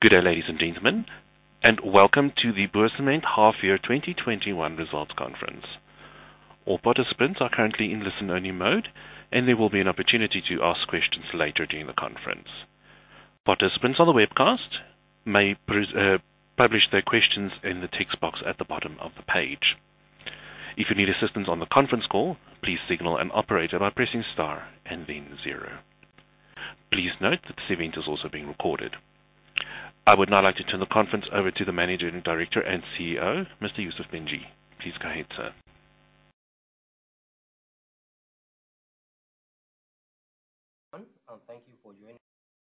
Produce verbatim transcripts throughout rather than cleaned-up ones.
Good day, ladies and gentlemen, and welcome to the Boursemint Half Year twenty twenty-one Results Conference. All participants are currently in listen-only mode, and there will be an opportunity to ask questions later during the conference. Participants on the webcast may uh, publish their questions in the text box at the bottom of the page. If you need assistance on the conference call, please signal an operator by pressing star and then zero. Please note that this event is also being recorded. I would now like to turn the conference over to the Managing Director and C E O, Mister Yusuf Benji. Please go ahead, sir. And thank you for joining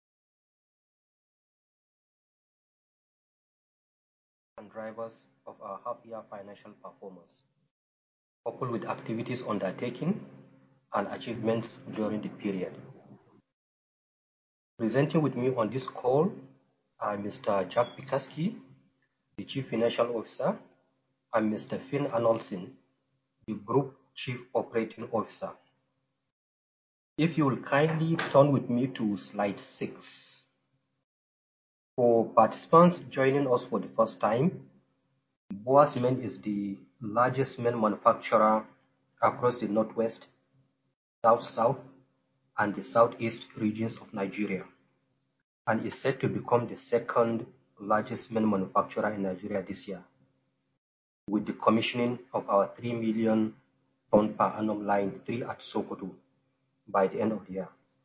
and drivers of our half-year financial performance, coupled with activities undertaken and achievements during the period. Presenting with me on this call are Mister Jack Pikaski, the Chief Financial Officer, and Mister Finn Arnoldson, the Group Chief Operating Officer. If you will kindly turn with me to slide six. For participants joining us for the first time, Boa Cement is the largest cement manufacturer across the Northwest, South-South, and the Southeast regions of Nigeria, and is set to become the second largest cement manufacturer in Nigeria this year, with the commissioning of our three million ton per annum line three at Sokoto by the end of the year.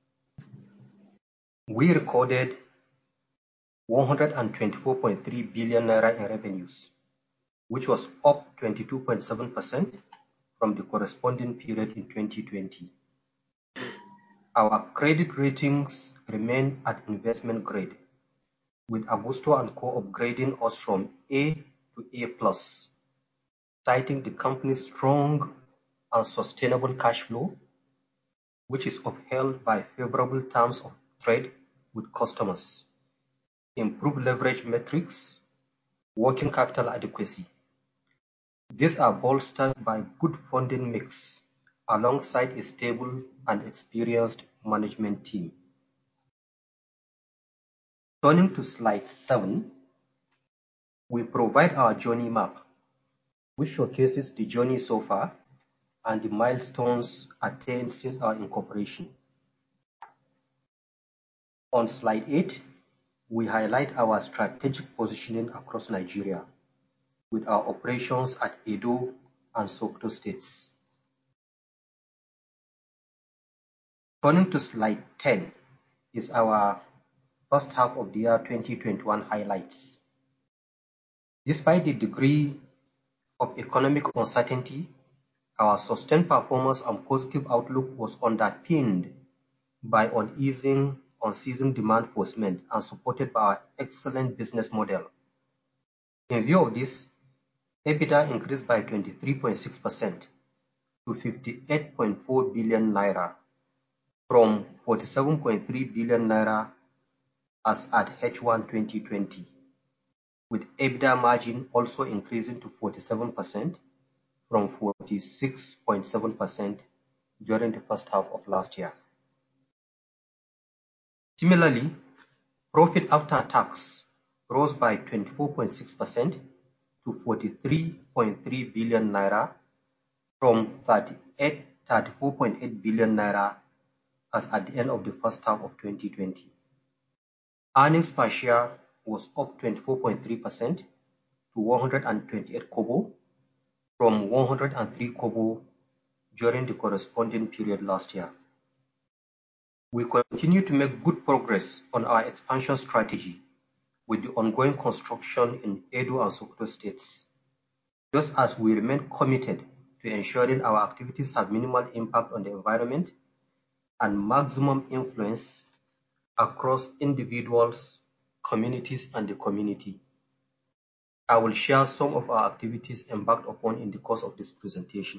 We recorded one hundred twenty-four point three billion naira in revenues, which was up twenty-two point seven percent from the corresponding period in twenty twenty. Our credit ratings remain at investment grade, with Agusto and Co upgrading us from A to A plus, citing the company's strong and sustainable cash flow, which is upheld by favorable terms of trade with customers, improved leverage metrics, working capital adequacy. These are bolstered by good funding mix, alongside a stable and experienced management team. Turning to slide seven, we provide our journey map, which showcases the journey so far and the milestones attained since our incorporation. On slide eight, we highlight our strategic positioning across Nigeria, with our operations at Edo and Sokoto states. Turning to slide ten is our first half of the year twenty twenty-one highlights. Despite the degree of economic uncertainty, our sustained performance and positive outlook was underpinned by uneasing, unceasing demand for cement and supported by our excellent business model. In view of this, EBITDA increased by twenty-three point six percent to fifty-eight point four billion naira from forty-seven point three billion naira as at H one twenty twenty, with EBITDA margin also increasing to forty-seven percent from forty-six point seven percent during the first half of last year. Similarly, profit after tax rose by twenty-four point six percent to forty-three point three billion naira from thirty-four point eight billion naira as at the end of the first half of twenty twenty. Earnings per share was up twenty-four point three percent to one hundred twenty-eight kobo from one hundred three kobo during the corresponding period last year. We continue to make good progress on our expansion strategy with the ongoing construction in Edo and Sokoto states, just as we remain committed to ensuring our activities have minimal impact on the environment and maximum influence across individuals, communities, and the community. I will share some of our activities embarked upon in the course of this presentation.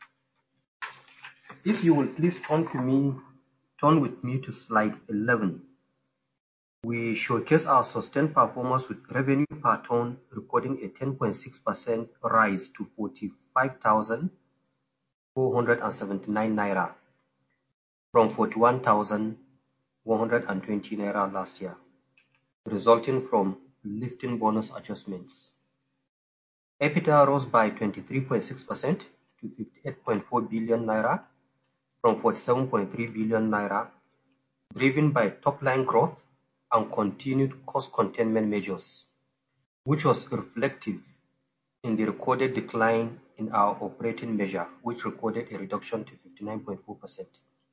If you will please turn to me, turn with me to slide eleven. We showcase our sustained performance with revenue per ton recording a ten point six percent rise to forty-five thousand four hundred seventy-nine naira from forty-one thousand one hundred twenty naira last year, resulting from lifting bonus adjustments. EBITDA rose by twenty-three point six percent to fifty-eight point four billion naira from forty-seven point three billion naira, driven by top-line growth and continued cost containment measures, which was reflective in the recorded decline in our operating measure, which recorded a reduction to fifty-nine point four percent.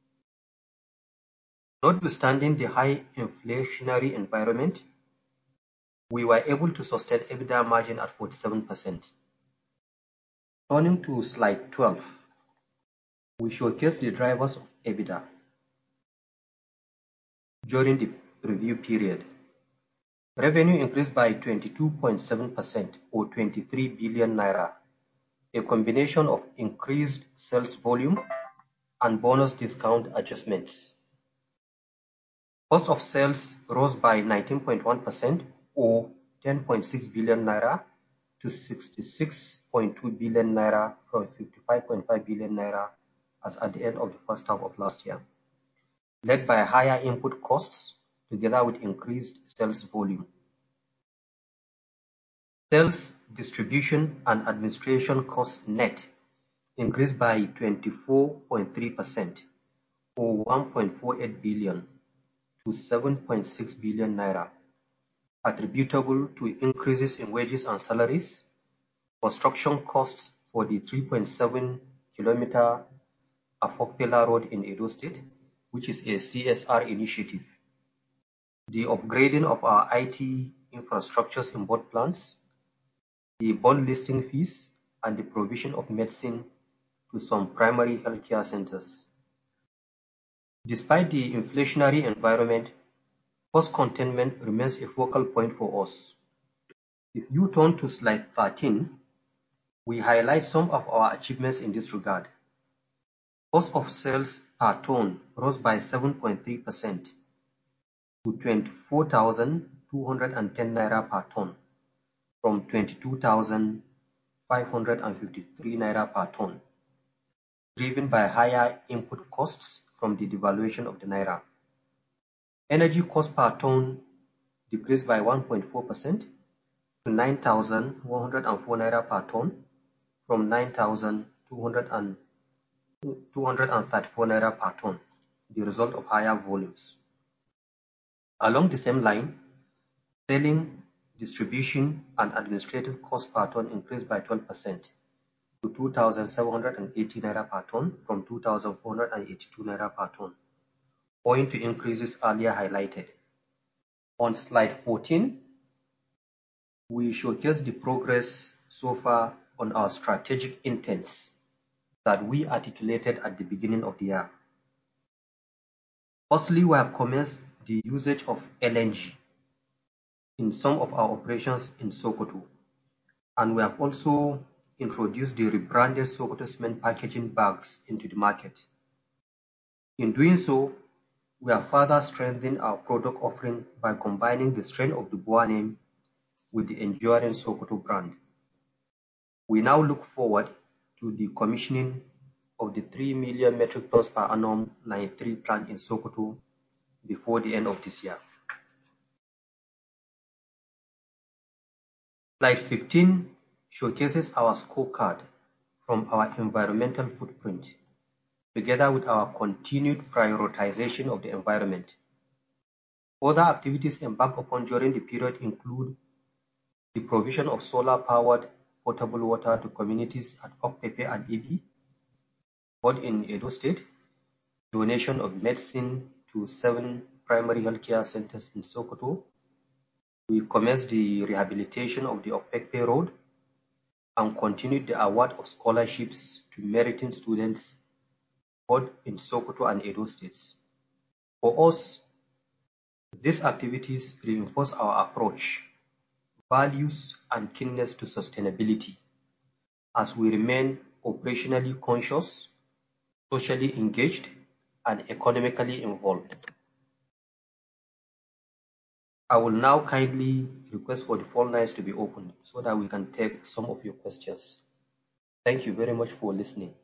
Notwithstanding the high inflationary environment, we were able to sustain EBITDA margin at forty-seven percent. Turning to slide twelve, we showcase the drivers of EBITDA during the review period. Revenue increased by twenty-two point seven percent or twenty-three billion naira, a combination of increased sales volume and bonus discount adjustments. Cost of sales rose by nineteen point one percent or ten point six billion naira to sixty-six point two billion naira from fifty-five point five billion naira as at the end of the first half of last year, led by higher input costs together with increased sales volume. Sales, distribution, and administration costs net increased by twenty-four point three percent or one point four eight billion to seven point six billion naira, attributable to increases in wages and salaries, construction costs for the three point seven kilometer Afokpela Road in Edo State, which is a C S R initiative, the upgrading of our I T infrastructures in both plants, the bond listing fees, and the provision of medicine to some primary healthcare centers. Despite the inflationary environment, cost containment remains a focal point for us. If you turn to slide thirteen, we highlight some of our achievements in this regard. Cost of sales per ton rose by seven point three percent to twenty-four thousand two hundred ten naira per ton from twenty-two thousand five hundred fifty-three naira per ton, driven by higher input costs from the devaluation of the naira. Energy cost per ton decreased by one point four percent to nine thousand one hundred four naira per ton from nine thousand two hundred thirty-four naira per ton, the result of higher volumes. Along the same line, selling, distribution, and administrative cost per ton increased by twelve percent to two thousand seven hundred eighty naira per ton from two thousand four hundred eighty-two naira per ton, owing to increases earlier highlighted. On slide fourteen, we showcase the progress so far on our strategic intents that we articulated at the beginning of the year. Firstly, we have commenced the usage of L N G in some of our operations in Sokoto, and we have also introduced the rebranded Sokoto cement packaging bags into the market. In doing so, we have further strengthened our product offering by combining the strength of the Boa name with the enduring Sokoto brand. We now look forward to the commissioning of the three million metric tons per annum line three plant in Sokoto before the end of this year. Slide fifteen showcases our scorecard from our environmental footprint, together with our continued prioritization of the environment. Other activities embarked upon during the period include the provision of solar-powered potable water to communities at Okpepe and Ibi, both in Edo State, donation of medicine to seven primary healthcare centers in Sokoto. We commenced the rehabilitation of the Okpepe Road and continued the award of scholarships to meriting students both in Sokoto and Edo States. For us, these activities reinforce our approach, values, and keenness to sustainability as we remain operationally conscious, socially engaged, and economically involved. I will now kindly request for the phone lines to be opened so that we can take some of your questions. Thank you very much for listening.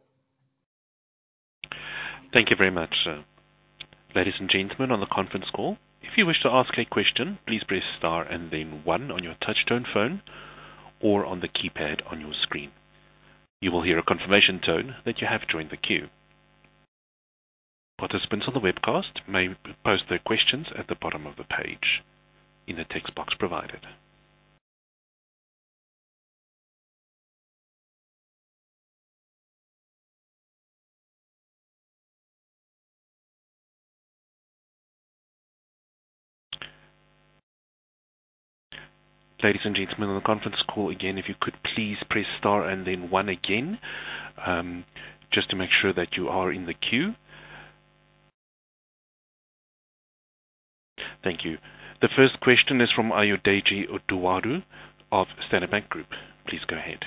Thank you very much, sir. Ladies and gentlemen on the conference call, if you wish to ask a question, please press star and then one on your touch-tone phone or on the keypad on your screen. You will hear a confirmation tone that you have joined the queue. Participants on the webcast may post their questions at the bottom of the page in the text box provided. Ladies and gentlemen on the conference call, again, if you could please press star and then one again, um, just to make sure that you are in the queue. Thank you. The first question is from Ayodeji Oduwaru of Standard Bank Group. Please go ahead.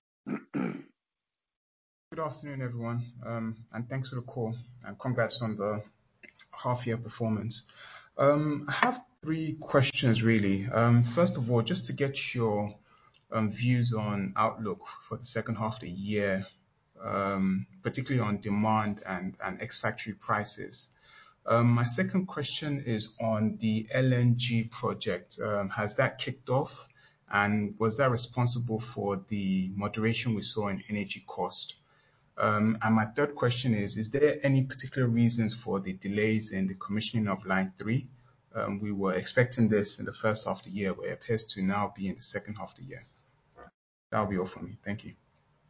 Good afternoon, everyone, um, and thanks for the call, and congrats on the half-year performance. Um, I have three questions, really. Um, first of all, just to get your um, views on outlook for the second half of the year, um, particularly on demand and, and ex-factory prices. Um, my second question is on the L N G project. Um, has that kicked off, and was that responsible for the moderation we saw in energy cost? Um, and my third question is, is there any particular reasons for the delays in the commissioning of Line three? Um, we were expecting this in the first half of the year, but it appears to now be in the second half of the year. That'll be all from me. Thank you.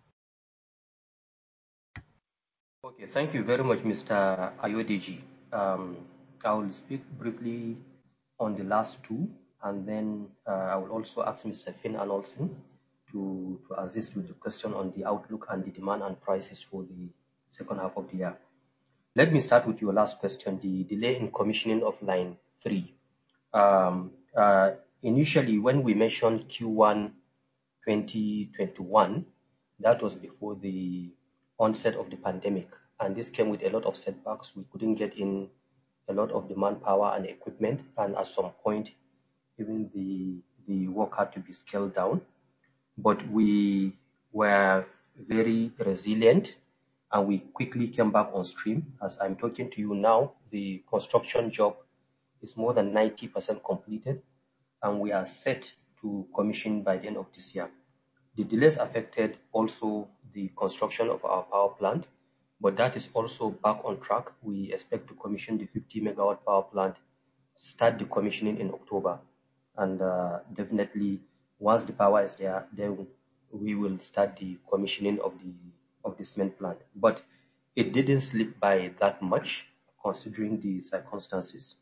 Okay, thank you very much, Mister Ayodeji. Um, I will speak briefly on the last two, and then uh, I will also ask Mister Finn Arnoldson to, to assist with the question on the outlook and the demand and prices for the second half of the year. Let me start with your last question, the delay in commissioning of Line three. Um, uh, initially, when we mentioned Q one twenty twenty-one, that was before the onset of the pandemic, and this came with a lot of setbacks. We couldn't get in a lot of the manpower and equipment, and at some point, even the, the work had to be scaled down. But we were very resilient, and we quickly came back on stream. As I'm talking to you now, the construction job is more than ninety percent completed, and we are set to commission by the end of this year. The delays affected also the construction of our power plant, but that is also back on track. We expect to commission the fifty megawatt power plant, start the commissioning in October, and uh, definitely once the power is there, then we will start the commissioning of the of the cement plant. But it didn't slip by that much, considering the circumstances.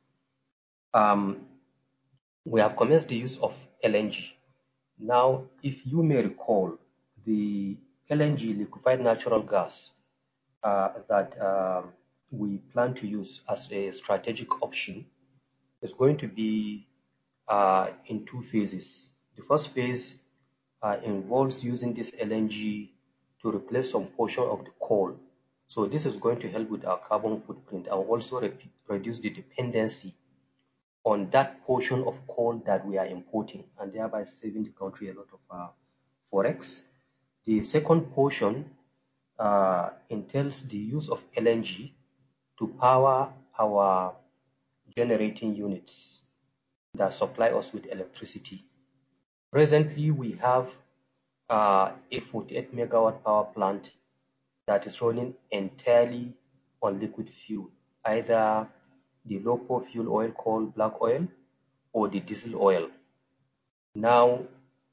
Um, we have commenced the use of L N G. Now, if you may recall, the L N G, liquefied natural gas, uh, that uh, we plan to use as a strategic option is going to be uh, in two phases. The first phase uh, involves using this L N G to replace some portion of the coal. So this is going to help with our carbon footprint and also re reduce the dependency on that portion of coal that we are importing, and thereby saving the country a lot of uh, forex. The second portion uh, entails the use of L N G to power our generating units that supply us with electricity. Presently, we have uh, a forty-eight megawatt power plant that is running entirely on liquid fuel, either the low fuel oil called black oil or the diesel oil. Now,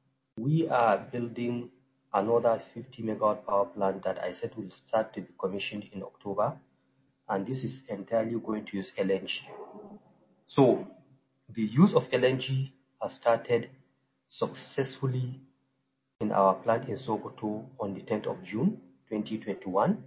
we are building another fifty megawatt power plant that I said will start to be commissioned in October, and this is entirely going to use L N G. So the use of L N G has started successfully in our plant in Sokoto on the tenth of June twenty twenty-one.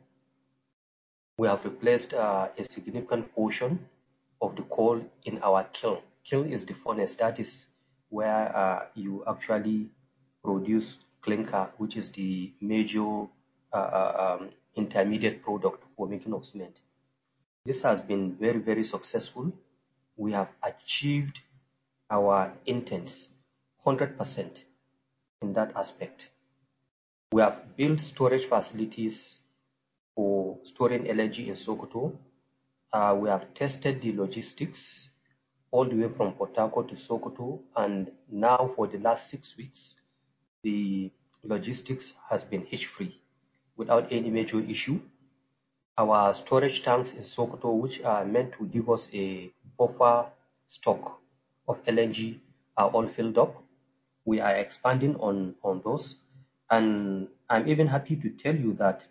We have replaced uh, a significant portion of the coal in our kiln. Kiln is the furnace, that is where uh, you actually produce clinker, which is the major uh, um, intermediate product for making of cement. This has been very, very successful. We have achieved our intents one hundred percent in that aspect. We have built storage facilities for storing L N G in Sokoto. Uh, we have tested the logistics all the way from Port Harcourt to Sokoto, and now for the last six weeks, the logistics has been hitch-free without any major issue. Our storage tanks in Sokoto, which are meant to give us a buffer stock of L N G, are all filled up. We are expanding on, on those. And I'm even happy to tell you that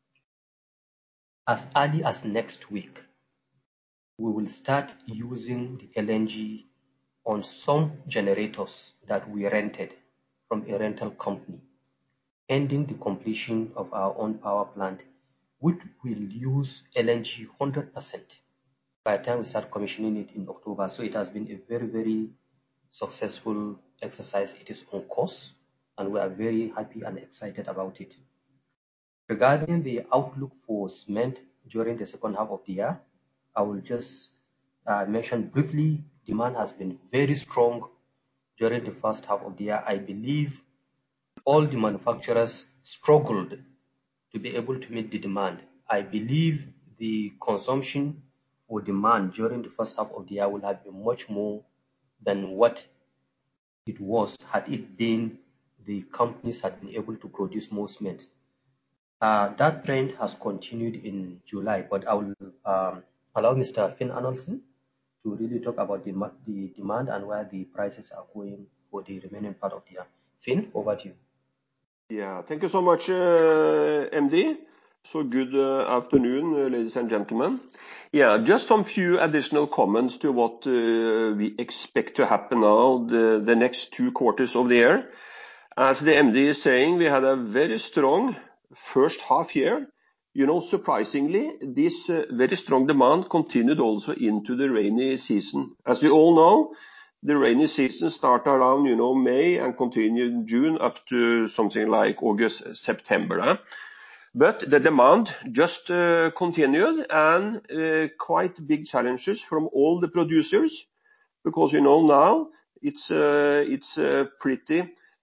as early as next week, we will start using the L N G on some generators that we rented from a rental company, pending the completion of our own power plant, which will use L N G one hundred percent by the time we start commissioning it in October. So it has been a very, very successful exercise. It is on course, and we are very happy and excited about it. Regarding the outlook for cement during the second half of the year, I will just uh, mention briefly, demand has been very strong during the first half of the year. I believe all the manufacturers struggled to be able to meet the demand. I believe the consumption or demand during the first half of the year will have been much more than what it was had it been the companies had been able to produce more cement. Uh, that trend has continued in July, but I will um, allow Mister Finn Arnoldson to really talk about the, the demand and where the prices are going for the remaining part of the year. Finn, over to you. Yeah, thank you so much, uh, M D. So good uh, afternoon, uh, ladies and gentlemen. Yeah, just some few additional comments to what uh, we expect to happen now the, the next two quarters of the year. As the M D is saying, we had a very strong first half year. You know, surprisingly, this uh, very strong demand continued also into the rainy season. As we all know, the rainy season started around, you know, May and continued in June up to something like August, September. Eh? But the demand just uh, continued, and uh, quite big challenges from all the producers, because, you know, now it's, uh, it's uh, pretty,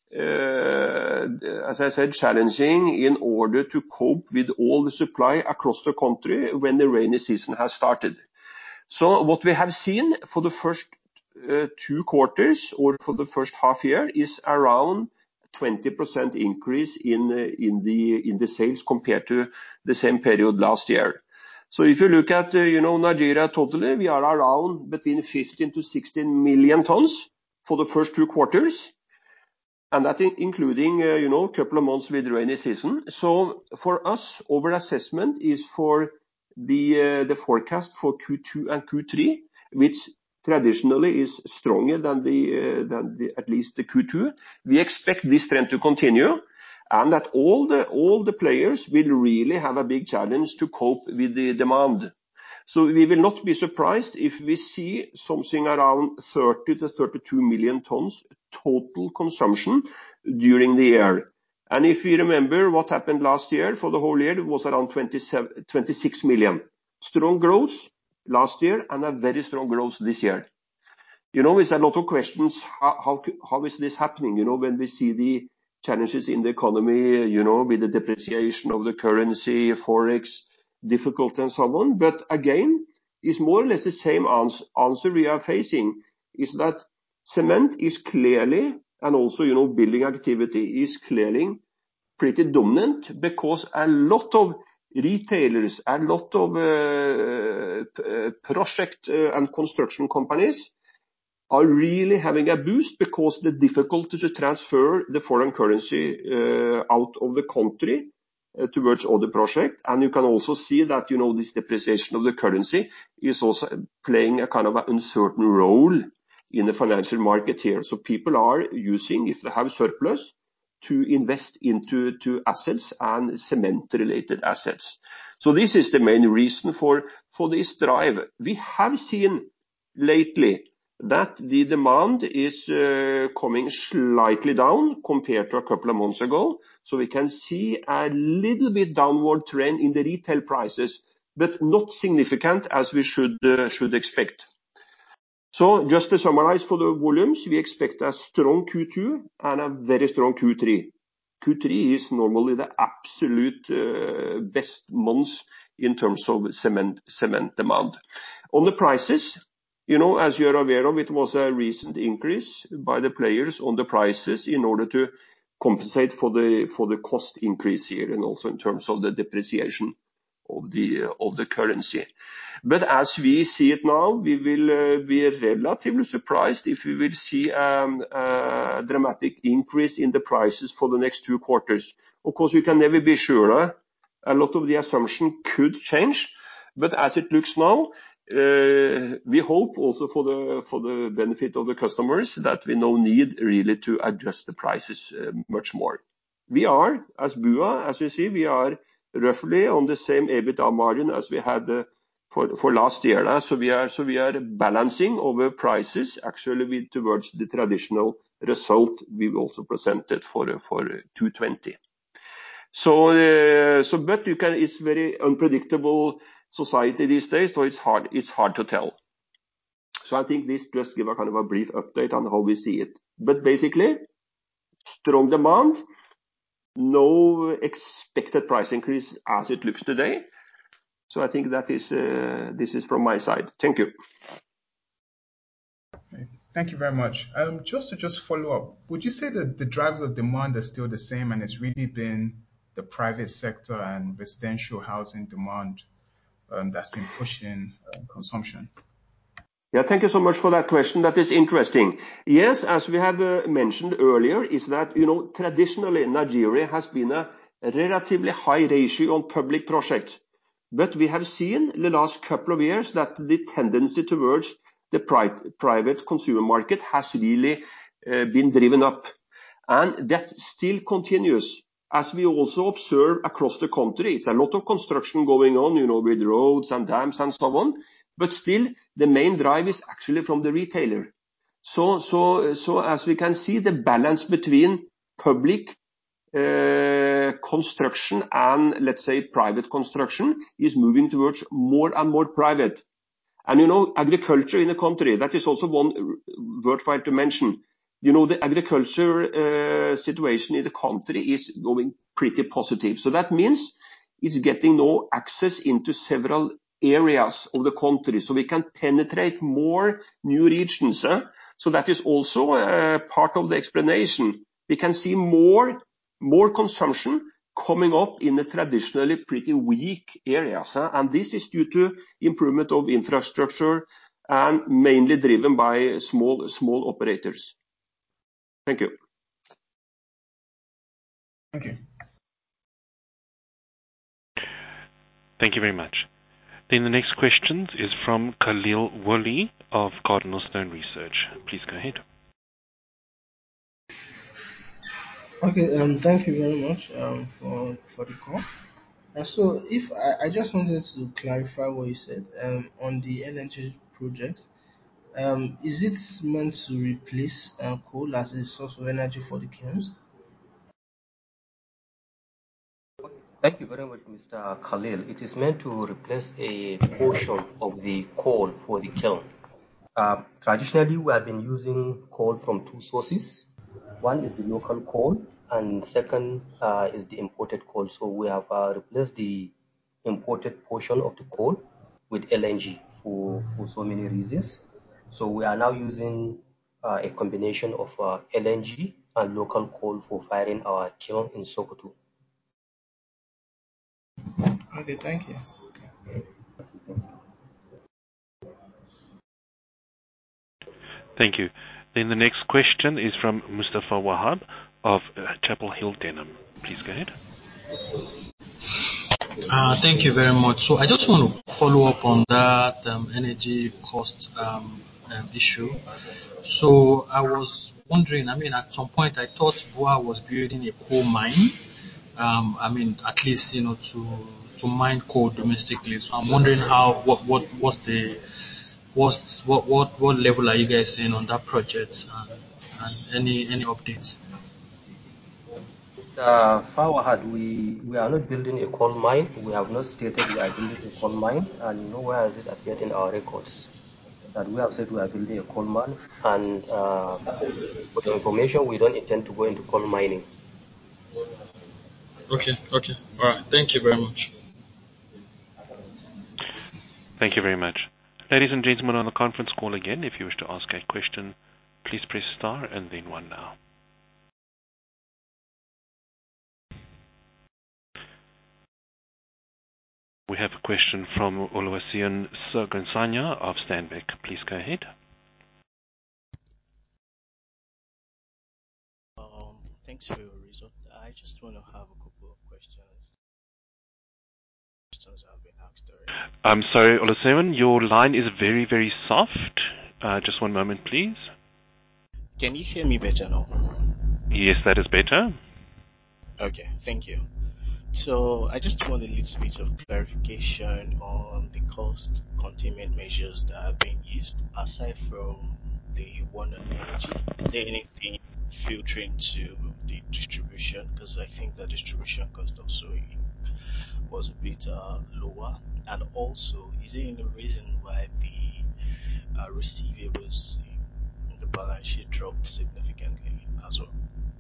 uh, as I said, challenging in order to cope with all the supply across the country when the rainy season has started. So what we have seen for the first uh, two quarters or for the first half year is around twenty percent increase in, uh, in, the, in the sales compared to the same period last year. So if you look at, uh, you know, Nigeria totally, we are around between fifteen to sixteen million tons for the first two quarters. And that including, uh, you know, a couple of months with rainy season. So for us, our assessment is for the, uh, the forecast for Q two and Q three, which traditionally is stronger than the, uh, than the, at least the Q two. We expect this trend to continue, and that all the, all the players will really have a big challenge to cope with the demand. So we will not be surprised if we see something around thirty to thirty-two million tons total consumption during the year. And if we remember what happened last year for the whole year, it was around twenty-seven, twenty-six million. Strong growth last year and a very strong growth this year. You know, there's a lot of questions, how, how, how is this happening? You know, when we see the challenges in the economy, you know, with the depreciation of the currency, Forex, difficult and so on. But again, it's more or less the same answer, answer we are facing, is that cement is clearly, and also, you know, building activity is clearly pretty dominant, because a lot of retailers, a lot of uh, project uh, and construction companies are really having a boost because the difficulty to transfer the foreign currency uh, out of the country uh, towards other projects. And you can also see that, you know, this depreciation of the currency is also playing a kind of an uncertain role in the financial market here. So people are using, if they have surplus, to invest into to assets and cement-related assets. So this is the main reason for, for this drive. We have seen lately that the demand is uh, coming slightly down compared to a couple of months ago. So we can see a little bit downward trend in the retail prices, but not significant as we should, uh, should expect. So just to summarize for the volumes, we expect a strong Q two and a very strong Q three. Q three is normally the absolute uh, best months in terms of cement, cement demand. On the prices, You know, as you are aware of, it was a recent increase by the players on the prices in order to compensate for the for the cost increase here, and also in terms of the depreciation of the uh, of the currency. But as we see it now, we will uh, be relatively surprised if we will see um, a dramatic increase in the prices for the next two quarters. Of course, we can never be sure. Huh? A lot of the assumption could change, but as it looks now, uh, we hope also for the for the benefit of the customers that we no need really to adjust the prices uh, much more. We are, as B U A, as you see, we are roughly on the same EBITDA margin as we had uh, for for last year. Uh, so we are so we are balancing over prices actually with towards the traditional result we've also presented for for two twenty. So uh, so but you can it's very unpredictable society these days, so it's hard it's hard to tell. So I think this just give a kind of a brief update on how we see it. But basically, strong demand, no expected price increase as it looks today. So I think that is uh, this is from my side. Thank you. Thank you very much. Um, just to just follow up, would you say that the drivers of demand are still the same, and it's really been the private sector and residential housing demand um, that's been pushing uh, consumption? Yeah, thank you so much for that question. That is interesting. Yes, as we have uh, mentioned earlier, is that, you know, traditionally Nigeria has been a relatively high ratio on public projects. But we have seen in the last couple of years that the tendency towards the pri private consumer market has really uh, been driven up. And that still continues. As we also observe across the country, it's a lot of construction going on, you know, with roads and dams and so on. But still, the main drive is actually from the retailer. So, so, so as we can see, the balance between public uh, construction and, let's say, private construction is moving towards more and more private. And, you know, agriculture in the country, that is also one worthwhile to mention. You know, the agriculture uh, situation in the country is going pretty positive. So that means it's getting now access into several areas of the country, so we can penetrate more new regions. Eh? So that is also uh, part of the explanation. We can see more, more consumption coming up in the traditionally pretty weak areas. Eh? And this is due to improvement of infrastructure and mainly driven by small, small operators. Thank you. Thank you. Thank you very much. Then the next question is from Khalil Woolley of Cardinal Stone Research. Please go ahead. Okay, um, thank you very much um, for for the call. And so, if I, I just wanted to clarify what you said um, on the L N G projects, um, is it meant to replace uh, coal as a source of energy for the kilns? Thank you very much, Mister Khalil. It is meant to replace a portion of the coal for the kiln. Uh, traditionally, we have been using coal from two sources. One is the local coal, and second uh, is the imported coal. So we have uh, replaced the imported portion of the coal with L N G for, for so many reasons. So we are now using uh, a combination of uh, L N G and local coal for firing our kiln in Sokoto. Okay, thank you. Thank you. Then the next question is from Mustafa Wahab of uh, Chapel Hill Denham. Please go ahead. Uh, thank you very much. So I just want to follow up on that um, energy cost um, um, issue. So I was wondering, I mean, at some point I thought B U A was building a coal mine. Um, I mean, at least, you know, to to mine coal domestically. So I'm wondering how, what, what, what's the, what's, what, what, what level are you guys seeing on that project, and, and any, any updates? Uh, far ahead, we, we are not building a coal mine. We have not stated we are building a coal mine, and nowhere has it appeared in our records that we have said we are building a coal mine. And uh, for the information, we don't intend to go into coal mining. Okay, okay. All right. Thank you very much. Thank you very much. Ladies and gentlemen, on the conference call again, if you wish to ask a question, please press star and then one now. We have a question from Oluwaseun Sogonsanya of Stanbic. Please go ahead. Um, thanks for your result. I just want to have a couple of questions. Questions have been asked already. I'm sorry, Oluwaseun, your line is very, very soft. Uh, just one moment, please. Can you hear me better now? Yes, that is better. Okay, thank you. So I just want a little bit of clarification on the cost containment measures that are being used. Aside from the one on energy, is there anything filtering to the distribution? Because I think the distribution cost also was a bit uh, lower. And also, is there any reason why the uh, receivables in the balance sheet dropped significantly as well?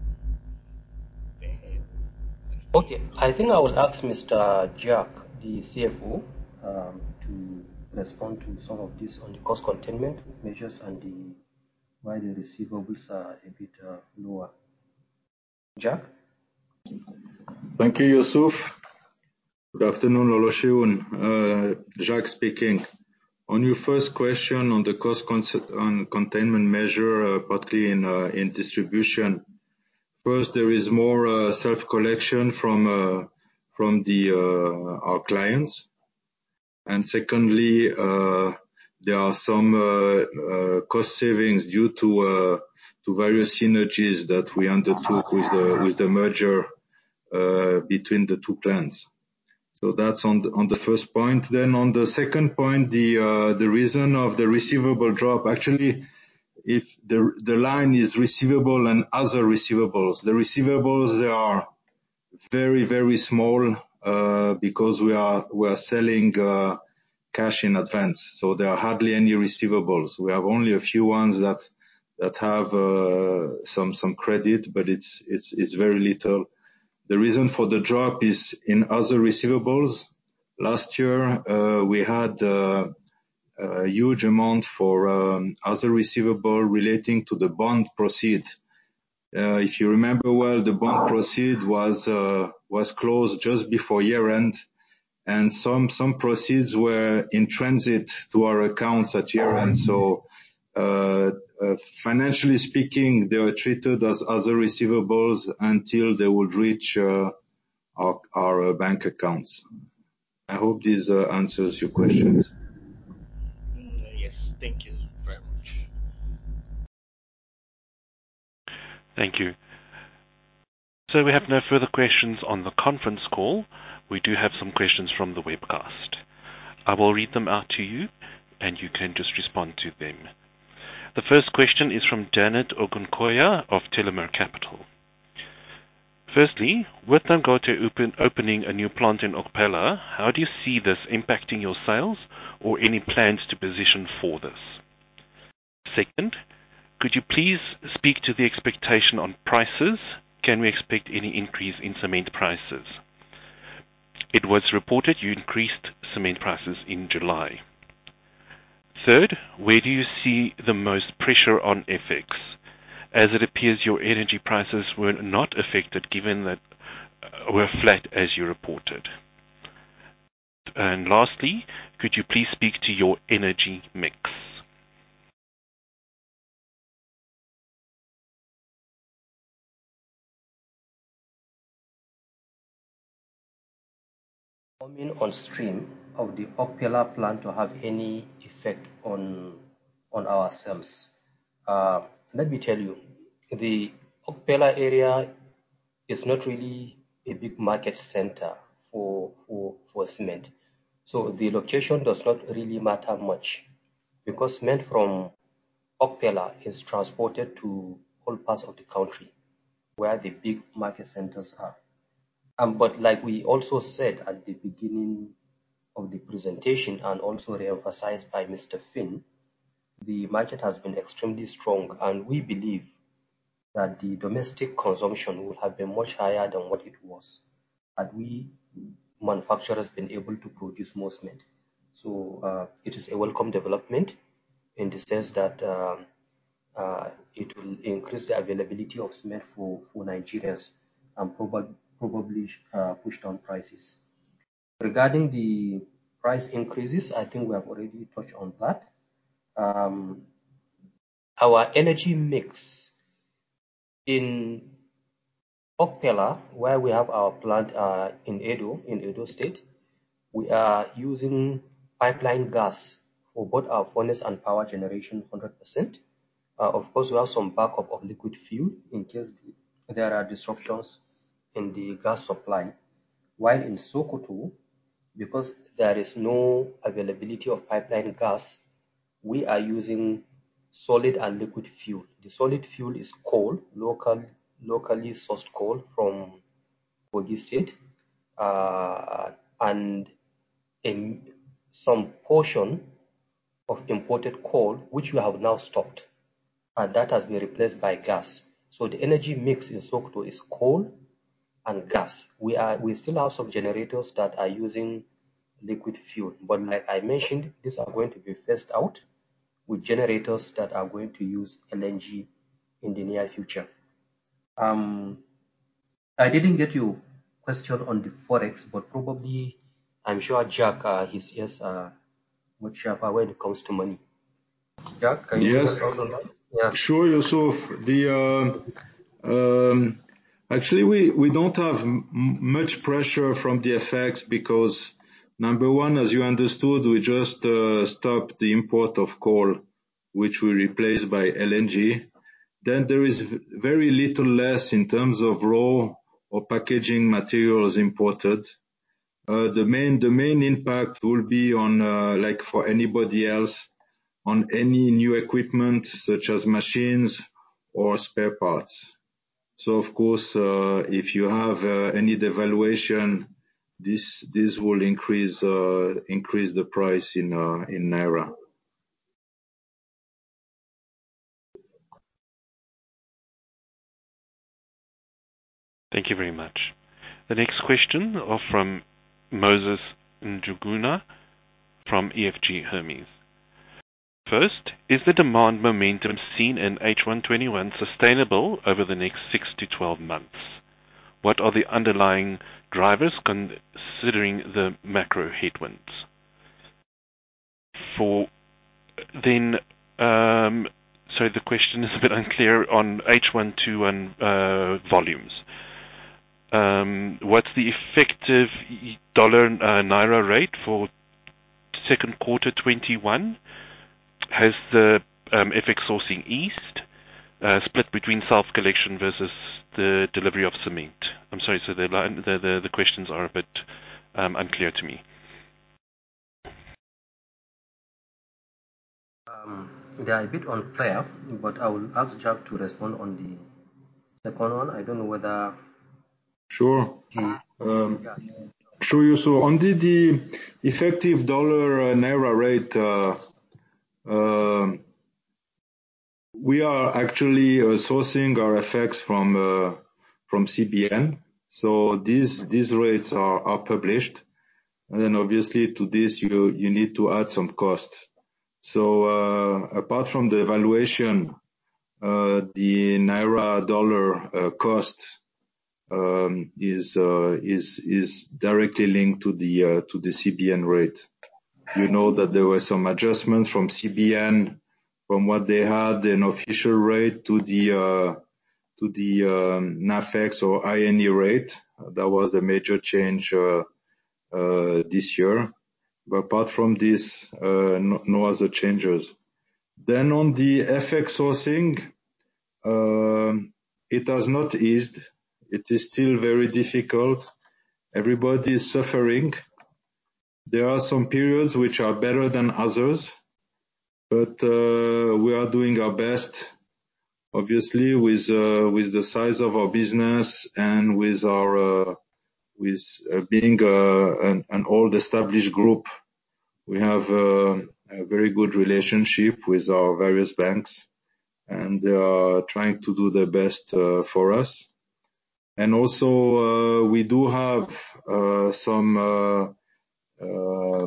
Okay, I think I will ask Mister Jack, the C F O, um, to respond to some of this on the cost containment measures and the why the receivables are a bit uh, lower. Jack? Thank you, Yusuf. Good afternoon, Oluwaseun. Uh, Jacques speaking. On your first question on the cost con- on containment measure, uh, partly in uh, in distribution. First, there is more uh, self-collection from uh, from the uh, our clients, and secondly, uh, there are some uh, uh, cost savings due to uh, to various synergies that we undertook with the with the merger uh, between the two plants. So that's on the, on the first point. Then on the second point, the uh, the reason of the receivable drop, actually, if the the line is receivable and other receivables, the receivables, they are very, very small uh, because we are we are selling uh, cash in advance. So there are hardly any receivables. We have only a few ones that that have uh, some some credit, but it's it's it's very little. The reason for the drop is in other receivables. Last year, uh, we had uh, a huge amount for um, other receivable relating to the bond proceed. Uh, if you remember well, the bond proceed was uh, was closed just before year end, and some some proceeds were in transit to our accounts at year end. So Uh, uh, financially speaking, they were treated as other receivables until they would reach uh, our, our uh, bank accounts. I hope this uh, answers your questions. Mm, yes, thank you very much. Thank you. So we have no further questions on the conference call. We do have some questions from the webcast. I will read them out to you, and you can just respond to them. The first question is from Janet Ogunkoya of Telomere Capital. Firstly, with Dangote open, opening a new plant in Okpela, how do you see this impacting your sales or any plans to position for this? Second, could you please speak to the expectation on prices? Can we expect any increase in cement prices? It was reported you increased cement prices in July. Third, where do you see the most pressure on F X? As it appears your energy prices were not affected given that uh, were flat as you reported. And lastly, could you please speak to your energy mix? Coming on stream of the Okpela plant to have any effect on on our sales. Uh, let me tell you, the Okpela area is not really a big market center for, for, for cement. So the location does not really matter much because cement from Okpela is transported to all parts of the country where the big market centers are. Um, but like we also said at the beginning of the presentation and also re-emphasized by Mister Finn, the market has been extremely strong, and we believe that the domestic consumption will have been much higher than what it was had we manufacturers been able to produce more cement. So uh, it is a welcome development in the sense that um, uh, it will increase the availability of cement for, for Nigerians and prob probably uh, push down prices. Regarding the price increases, I think we have already touched on that. Um, our energy mix in Okpela, where we have our plant uh, in Edo, in Edo State, we are using pipeline gas for both our furnace and power generation one hundred percent. Uh, of course, we have some backup of liquid fuel in case the, there are disruptions in the gas supply. While in Sokoto, because there is no availability of pipeline gas, we are using solid and liquid fuel. The solid fuel is coal, local, locally sourced coal from Kogi State, uh, and a, some portion of imported coal, which we have now stopped, and that has been replaced by gas. So the energy mix in Sokoto is coal and gas. We are we still have some generators that are using liquid fuel, but like I mentioned, these are going to be phased out with generators that are going to use L N G in the near future. Um, I didn't get your question on the forex, but probably I'm sure Jack, uh, his ears are much sharper when it comes to money. Jack, can you Yes, help out on that? Yeah. sure, Yusuf. The uh, um, actually we we don't have m- much pressure from the F X because number one, as you understood, we just uh, stopped the import of coal, which we replaced by L N G. Then there is v- very little less in terms of raw or packaging materials imported. Uh, the main the main impact will be on uh, like for anybody else on any new equipment such as machines or spare parts. So of course, uh, if you have uh, any devaluation, this this will increase uh, increase the price in uh, in naira. Thank you very much. The next question are from Moses Njuguna from E F G Hermes. First, is the demand momentum seen in H one twenty-one sustainable over the next six to twelve months? What are the underlying drivers considering the macro headwinds? For then, um, so the question is a bit unclear on H one twenty-one uh, volumes. Um, what's the effective dollar uh, naira rate for second quarter twenty-one? Has the um, F X sourcing eased, uh, split between self-collection versus the delivery of cement? I'm sorry, so the line, the, the, the questions are a bit um, unclear to me. Um, they are a bit unclear, but I will ask Jack to respond on the second one. I don't know whether Sure. the Um, yeah. sure, you so on the, the effective dollar uh, naira rate, uh, uh, we are actually uh, sourcing our F X from uh, from C B N. So these these rates are, are published, and then obviously to this you you need to add some cost. So uh, apart from the valuation, uh, the naira dollar uh, cost um, is uh, is is directly linked to the uh, to the C B N rate. You know that there were some adjustments from C B N from what they had an official rate to the uh, to the um, NAFEX or I N E rate. That was the major change uh, uh, this year. But apart from this, uh, no, no other changes. Then on the F X sourcing, uh, it has not eased. It is still very difficult. Everybody is suffering. There are some periods which are better than others, but uh, we are doing our best. Obviously, with uh, with the size of our business and with our uh, with uh, being uh, an, an old established group, we have uh, a very good relationship with our various banks, and they are trying to do their best uh, for us. And also, uh, we do have uh, some uh, uh,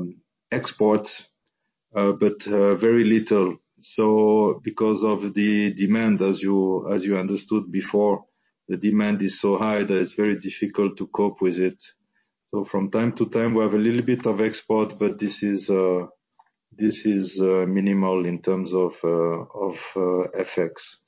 exports, uh, but uh, very little. So because of the demand, as you as you understood before, the demand is so high that it's very difficult to cope with it. So from time to time we have a little bit of export, but this is uh, this is uh, minimal in terms of uh, of uh, F X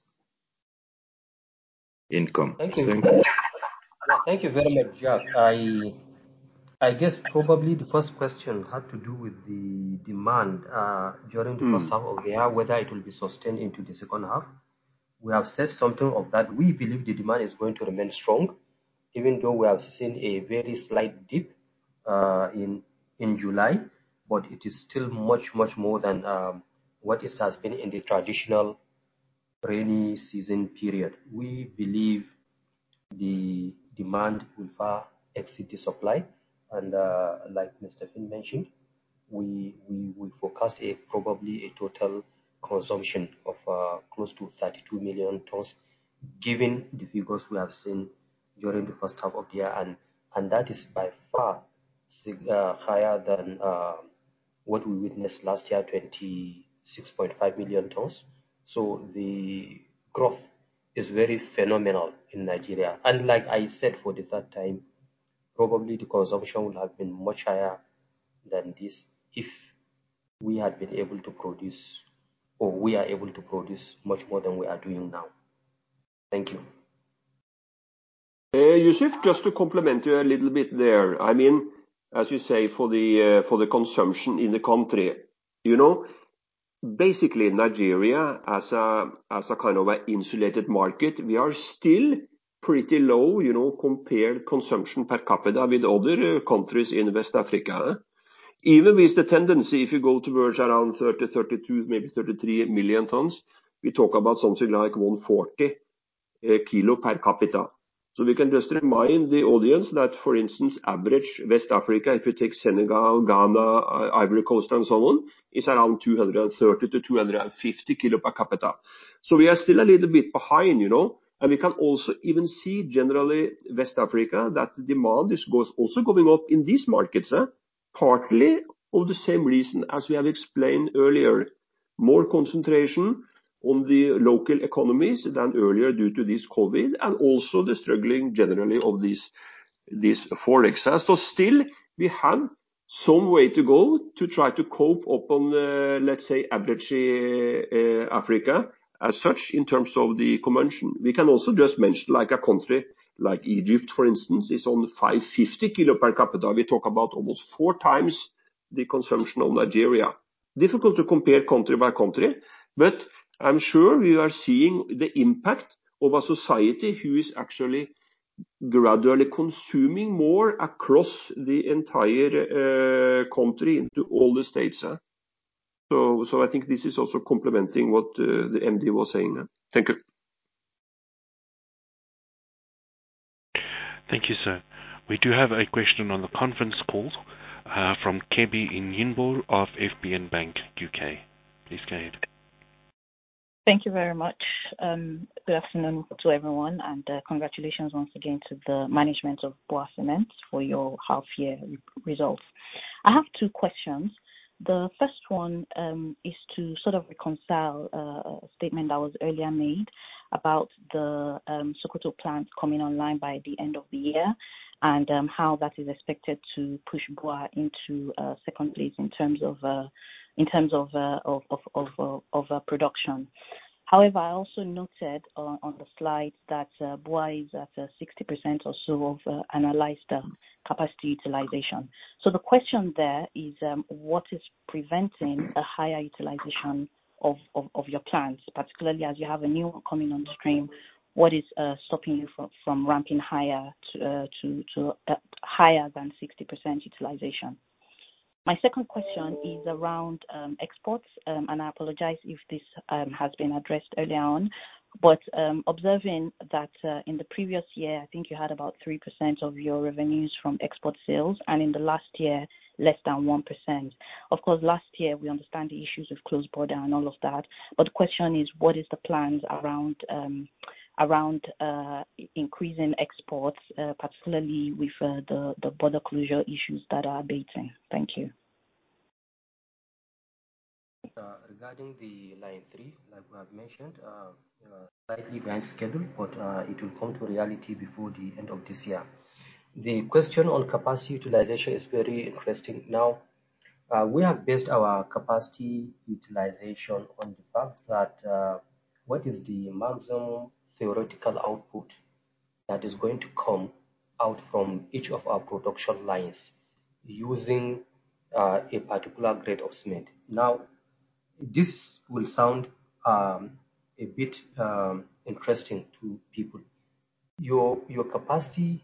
income. Thank you. Thank you. Yeah, thank you very much, Jack. I I guess probably the first question had to do with the demand uh, during the first Mm. half of the year, whether it will be sustained into the second half. We have said something of that. We believe the demand is going to remain strong, even though we have seen a very slight dip uh, in in July, but it is still much, much more than um, what it has been in the traditional rainy season period. We believe the demand will far exceed the supply, and uh, like Mister Finn mentioned, we we we forecast a probably a total consumption of uh, close to thirty-two million tons, given the figures we have seen during the first half of the year, and and that is by far sig- uh, higher than uh, what we witnessed last year, twenty-six point five million tons. So the growth is very phenomenal in Nigeria. And like I said for the third time, probably the consumption would have been much higher than this if we had been able to produce, or we are able to produce much more than we are doing now. Thank you. Uh, Yusuf, just to complement you a little bit there. I mean, as you say, for the uh, for the consumption in the country, you know, basically Nigeria as a as a kind of an insulated market, we are still pretty low, you know, compared consumption per capita with other uh, countries in West Africa. Even with the tendency, if you go towards around thirty, thirty-two, maybe thirty-three million tons, we talk about something like one hundred forty uh, kilo per capita. So we can just remind the audience that, for instance, average West Africa, if you take Senegal, Ghana, uh, Ivory Coast and so on, is around two hundred thirty to two hundred fifty kilo per capita. So we are still a little bit behind, you know, and we can also even see generally West Africa that the demand is goes also going up in these markets, eh? Partly of the same reason as we have explained earlier, more concentration on the local economies than earlier due to this COVID, and also the struggling generally of these this forex. So still we have some way to go to try to cope up on, uh, let's say, average uh, Africa as such in terms of the consumption. We can also just mention like a country like Egypt, for instance, is on five hundred fifty kilo per capita. We talk about almost four times the consumption of Nigeria. Difficult to compare country by country, but I'm sure we are seeing the impact of a society who is actually gradually consuming more across the entire uh, country into all the states. Huh? So, so I think this is also complementing what uh, the M D was saying. Huh? Thank you. Thank you, sir. We do have a question on the conference call uh, from Kebi Inyinbo of F B N Bank U K. Please go ahead. Thank you very much. Um, good afternoon to everyone, and uh, congratulations once again to the management of Bua Cement for your half-year re- results. I have two questions. The first one um, is to sort of reconcile uh, a statement that was earlier made about the um, Sokoto plant coming online by the end of the year, and um, how that is expected to push Bua into uh, second place in terms of uh, in terms of uh, of of of, of, of uh, production. However, I also noted uh, on the slide that uh, Bua is at uh, sixty percent or so of uh, analyzed uh, capacity utilization. So the question there is, um, what is preventing a higher utilization of, of, of your plants, particularly as you have a new one coming on stream? What is uh, stopping you from, from ramping higher to, uh, to, to uh, higher than sixty percent utilization? My second question is around um, exports, um, and I apologize if this um, has been addressed earlier on, but um, observing that uh, in the previous year, I think you had about three percent of your revenues from export sales, and in the last year, less than one percent. Of course, last year, we understand the issues with closed border and all of that, but the question is, what is the plans around um, around uh, increasing exports, uh, particularly with uh, the, the border closure issues that are abating? Thank you. Uh, regarding the line three, like we have mentioned, uh, uh, slightly behind schedule, but uh, it will come to reality before the end of this year. The question on capacity utilization is very interesting. Now, uh, we have based our capacity utilization on the fact that uh, what is the maximum theoretical output that is going to come out from each of our production lines using uh, a particular grade of cement. Now, this will sound um, a bit um, interesting to people. Your your capacity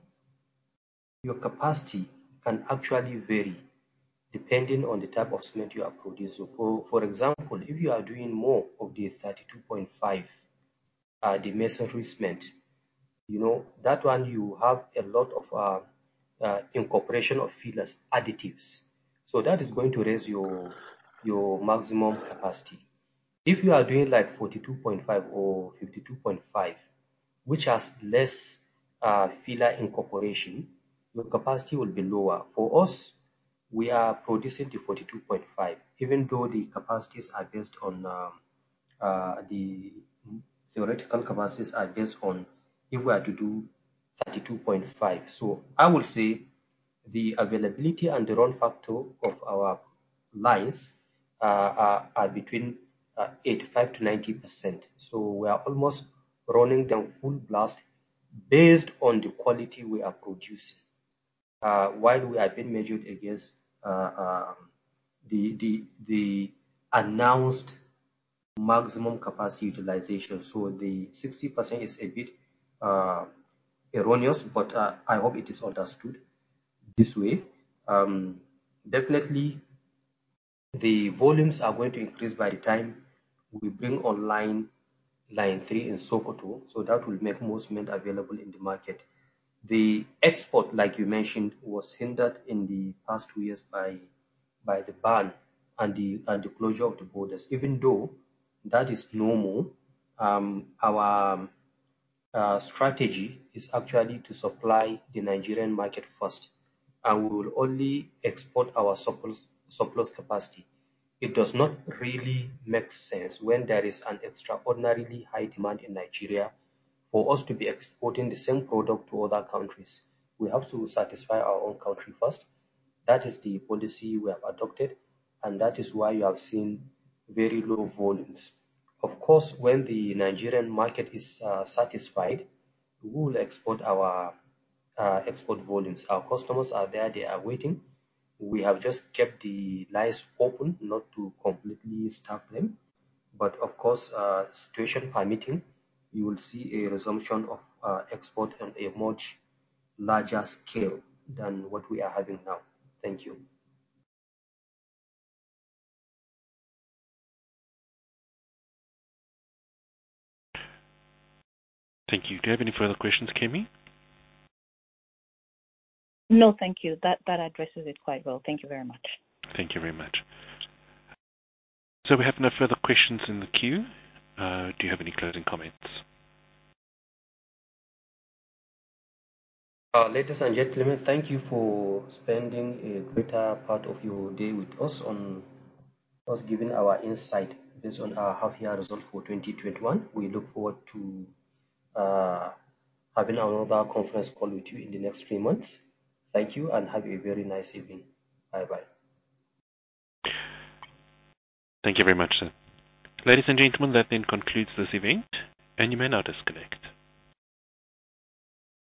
your capacity can actually vary depending on the type of cement you are producing. For for example, if you are doing more of the thirty-two point five, uh, the masonry cement, you know that one you have a lot of uh, uh, incorporation of fillers, additives. So that is going to raise your your maximum capacity. If you are doing like forty-two point five or fifty-two point five, which has less uh, filler incorporation, your capacity will be lower. For us, we are producing the forty-two point five, even though the capacities are based on um, uh, the theoretical capacities are based on if we are to do thirty-two point five. So I will say the availability and the run factor of our lines uh, are, are between uh, eighty-five to ninety percent. So we are almost running them full blast based on the quality we are producing. Uh, while we are being measured against uh, um, the, the, the announced maximum capacity utilization. So the sixty percent is a bit uh, erroneous, but uh, I hope it is understood this way. Um, definitely, the volumes are going to increase by the time we bring online line three in Sokoto, so that will make more cement available in the market. The export, like you mentioned, was hindered in the past two years by by the ban and the and the closure of the borders. Even though that is normal, um, our uh, strategy is actually to supply the Nigerian market first, and we will only export our surplus, surplus capacity. It does not really make sense when there is an extraordinarily high demand in Nigeria for us to be exporting the same product to other countries. We have to satisfy our own country first. That is the policy we have adopted, and that is why you have seen very low volumes. Of course, when the Nigerian market is uh, satisfied, we will export our uh, export volumes. Our customers are there, they are waiting. We have just kept the lines open, not to completely stop them. But of course, uh, situation permitting, you will see a resumption of uh, export on a much larger scale than what we are having now. Thank you. Thank you. Do you have any further questions, Kemi? No, thank you. That that addresses it quite well. Thank you very much. Thank you very much. So we have no further questions in the queue. Uh, do you have any closing comments? Uh, ladies and gentlemen, thank you for spending a greater part of your day with us on us giving our insight based on our half-year result for twenty twenty-one. We look forward to uh, having another conference call with you in the next three months. Thank you and have a very nice evening. Bye-bye. Thank you very much, sir. Ladies and gentlemen, that then concludes this event, and you may now disconnect.